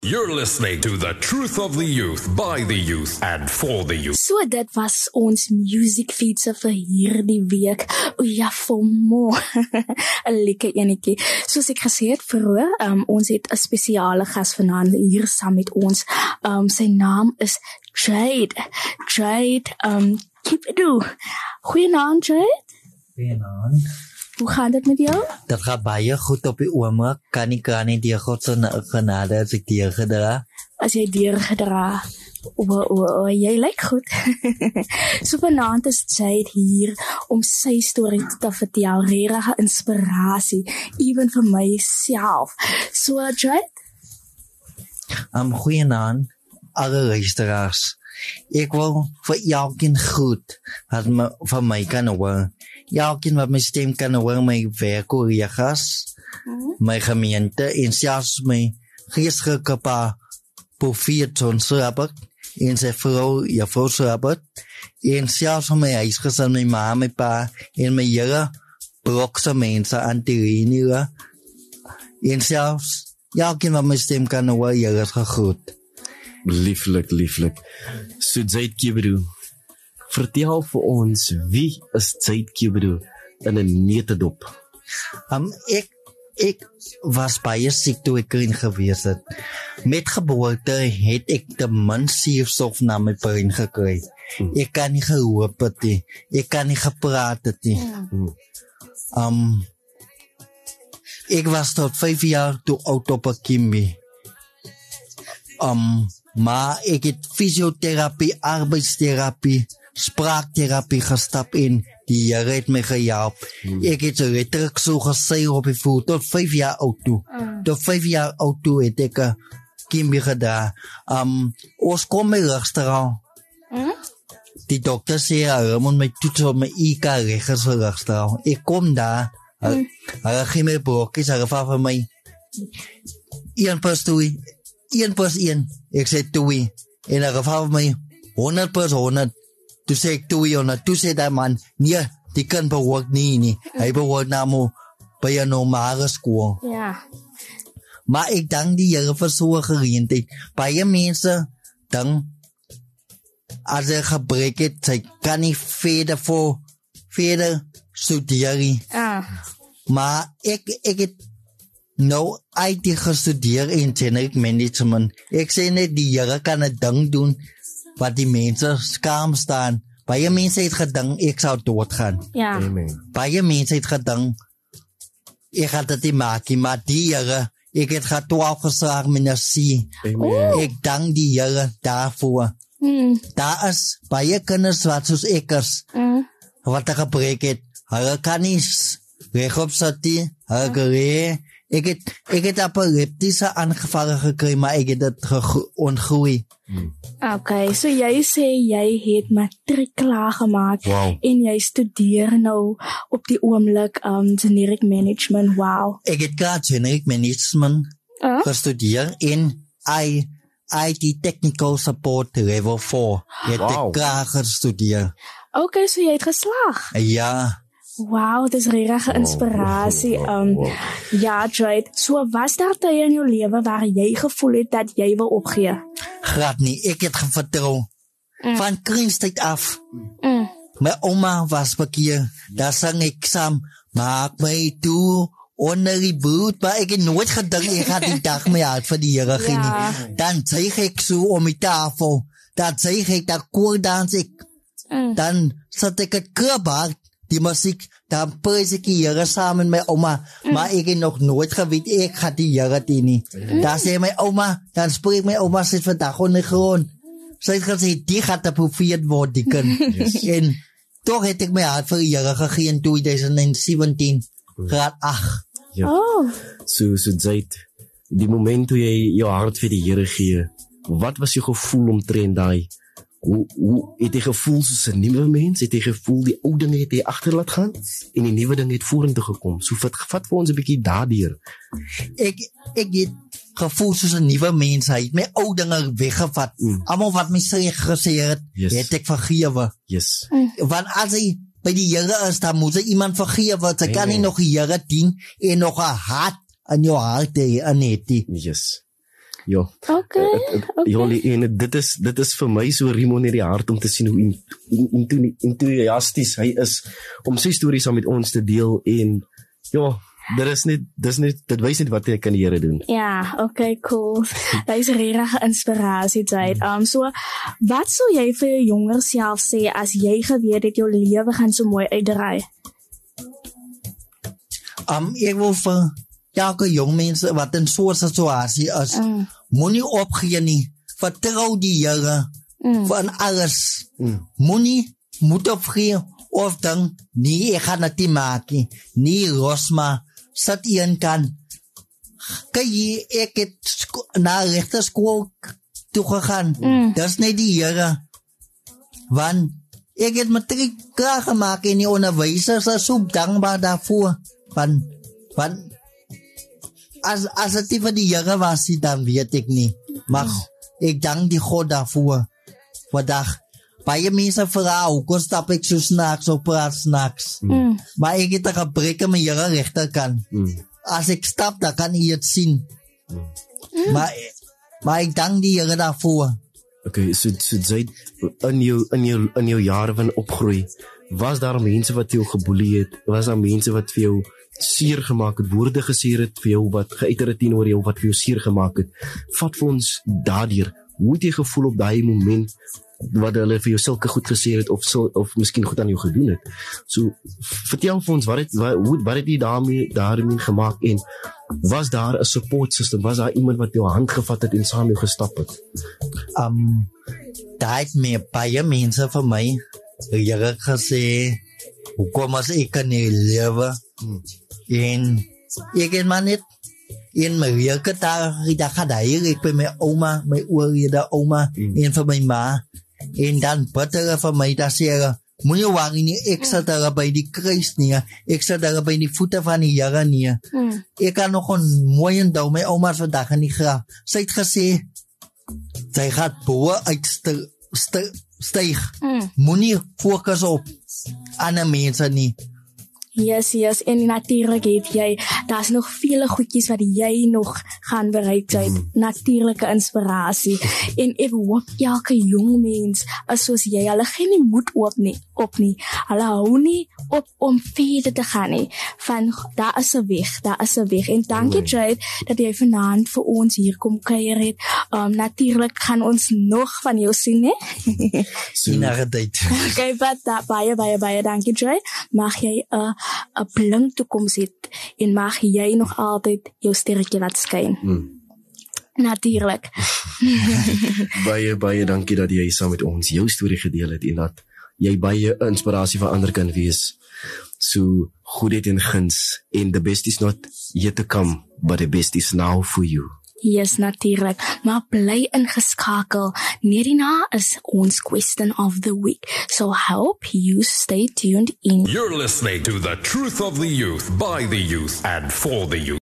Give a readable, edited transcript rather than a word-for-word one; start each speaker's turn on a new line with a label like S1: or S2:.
S1: You're listening to The Truth of the Youth, by the youth and for the youth.
S2: So dit was ons music feature vir hierdie week. O ja, vir mo. 'n lekker enetjie. Soos ek gesê het vroeër, ons het 'n spesiale gas vanaand hier saam met ons. Sy naam is Jade. Jade, Kipedu. Goeienaand, Jade.
S3: Goeienaand.
S2: Hoe gaat het met jou?
S3: Dat gaat baie goed op die oomblik. Kan nie die God se genade as ek deurgedra.
S2: As jy deurgedra. Jy lyk goed. So vanaand is Jade hier om sy storie te vertel. Regtig inspirasie, ewen vir myself. So Jade?
S3: Goeienaand, alle luisteraars. Ek wil vir elkeen goed wat van my kan hoor. Elkeen wat my stem kan hoor, my werkcollega's, my gemeente en selfs my geestelike pa, Profeet Robert, en sy vrou, juffrou Robert, en selfs van my huisgesin, my ma, my pa, en my hele blokse mense, Antirene, en selfs elkeen wat my stem kan hoor, julle is gegroet.
S4: Lieflik. So Jade Kipedu, vertel vir ons, wie is Jade Kipedu in 'n netedop?
S3: Ek was baie siek toe ek klein gewees het. Met geboorte het ek ten minste suurstof na my brein gekry. Ek kan nie gehoop het nie. Ek kan nie gepraat het nie. Ek was tot 5 jaar toe oud op 'n kimbi. Maar ek het fysiotherapie, arbeidstherapie, spraaktherapie gestap in. Die Here het my gehelp. Ek het letterlik so gesê op die voet tot 5 jaar oud toe. Tot 5 jaar oud toe het ek 'n kimbi gedaan. Ons kom my rugstraal. Die dokter sê hy moet my toets op my IQ rechts rugstraal. Ek kom daar. Hy gee my broodjies, hy gaf vir my 1+1. Ek sê 2. En hy gaf my 100+100. Toe sê ek 200. Toe sê die man, nee, die kind behoort nie. Hy behoort namelijk by 'n normale skool.
S2: Ja.
S3: Maar ek dank die Here vir so 'n geleentheid. Baie mense dink as hy gebrek het, sy kan nie verder studeer nie. Maar ek het nou uit gestudeer in generic management. Ek sê net die Here kan 'n ding doen wat die mense skaam staan. Baie mense het gedink ek sou doodgaan.
S2: Ja.
S3: Baie mense het gedink ek gaan dit nie maak nie, maar die Here, ek het gehad 12 geslaag met 'n C. Ek dank die Here daarvoor. Daar is baie kinders wat soos ek is, wat gebrek het. Hulle kan nie regop sit nie, hulle ek het epileptische aangevallen gekry, maar ek het dit ontgroei.
S2: Okay, so jy sê jy het matriek klaargemaak en jy studeer nou op die oomblik generic management. Wow.
S3: Ek het klaar generic management gestudeer in IT technical support level 4. Het ek klaar gestudeer.
S2: Okay, so jy het geslaag.
S3: Ja.
S2: Wow, dis regtig inspirasie. Ja, Jade, so was daar tye in jou lewe waar jy gevoel het dat jy wil opgee?
S3: Glad nie, ek het vertrou. Van kleinstyd af. My oma was bekeer, daar sang ek saam, maak my toe onder die boot, maar ek het nooit gedink ek gaan die dag my hart vir die Here gee nie. Dan zeig ek so om die tafel, dan zeig ek, dan koordans ek, dan zat ek het krabbaar, die muziek, dan prijs ek die Here saam met my oma, maar ek het nog nooit geweet, ek gaat die Here die nie. Dan sê my oma, dan spreek my oma, sit vandag onder die grond. Sy het gesê, die gaat die profeet word, die kind. En toch het ek my hart vir die Here gegee in 2017, graad 8.
S4: Ja. So Jade, die moment toe jy jou hart vir die Here gee, wat was jou gevoel omtrent daai? Hoe het jy gevoel soos 'n nuwe mens? Het jy gevoel die ou dinge het jy agterlaat gaan en die nuwe ding het vorentoe gekom? So vat vir ons 'n bietjie daardeur.
S3: Ek het gevoel soos 'n nuwe mens. Hy het my ou dinge weggevat. Almal wat my gesê het, het ek vergewe.
S4: Yes.
S3: Want as hy by die Here is, dan moet hy iemand vergewe. Sy kan nie nog die Here dien en nog 'n hart in jou hart hê, Anetti.
S4: Yes. Ja.
S2: Okay.
S4: En dit is vir my so Rimon in die hart om te sien hoe enthousiasties hy is om sy stories saam met ons te deel en ja, dit wys net wat hy kan die Here doen.
S2: Ja, okay, cool. Dit is regtig inspirasie tyd. So wat sou jy vir jou jonger self sê as jy geweet het jou lewe gaan so mooi uitdraai?
S3: Ek wil vir elke jong mens wat in so 'n situasie is, moenie opgee nie. Vertrou die Here van alles. Moenie moet opgee of dan nie, ek gaan dit maak nie los maar sit een kan. Kyk, ek het na regte skool toe gegaan. Dis net die Here. Want ek het matriek klaar gemaak en die onderwysers is so dankbaar daarvoor. Want as het nie vir die Here was, dan weet ek nie. Maar ek dank die God daarvoor. Vandag, baie mense vra, hoekom stap ek so snaaks op praat snaaks? Maar ek het 'n gebrek in my Here regterkant. As ek stap, dan kan jy het sien. Maar ek dank die Here daarvoor.
S4: Okay, so jy in jou jare van opgroei, was daar mense wat jou geboelie het? Was daar mense wat vir jou seer gemaak het, woorde gesê het vir jou, wat geuiter het teenoor jou, wat vir jou seer gemaak het? Vat vir ons daardeur. Hoe het jy gevoel op daai moment wat hulle vir jou sulke goed gesê het of miskien goed aan jou gedoen het? So vertel vir ons wat het jy daarmee gemaak en was daar 'n support system? Was daar iemand wat jou hand gevat het en saam jou gestap het?
S3: Daar het my baie mense vir my Here gesê hoekom as ek kan nie lewe en ek het maar net in my werk daar gadaai ek by my ouma, my oorlede ouma en vir my ma en dan beter vir my dat sê moenie worry nie, ek sit daar by die kruis nie, ek sit daar by die voete van die Here nie. Ek kan nog 'n mooi onthou my ouma vandag in die graf. Sy het gesê sy gaan bo uitstyg. Moenie fokus op ander mense nie.
S2: Yes, en natuurlijk het jy, daar's nog vele goedjies wat jy nog gaan bereik uit natuurlike inspirasie. En ek hoop elke jong mens is soos jy, hulle gee nie moed op nie. Hulle hou nie op om verder te gaan nie. Van daar is 'n weg. En dankie Jade dat jy vanaand vir ons hier kom kuier het. Natuurlik gaan ons nog van jou sien, hè?
S3: Enige tyd.
S2: Okay, baie dankie Jade. Mag jy 'n blink toekoms het en mag jy nog altyd jou sterretjie laat skyn. Natuurlik.
S4: Baie dankie dat jy saam met ons jou storie gedeel het en dat jy baie inspirasie vir ander kan wees. So goedheid en guns en the best is not yet to come, but the best is now for you.
S2: Yes, natuurlijk. Maar bly ingeskakel. Hierna is ons question of the week. So hope you stay tuned in.
S1: You're listening to The Truth of the Youth, by the youth, and for the youth.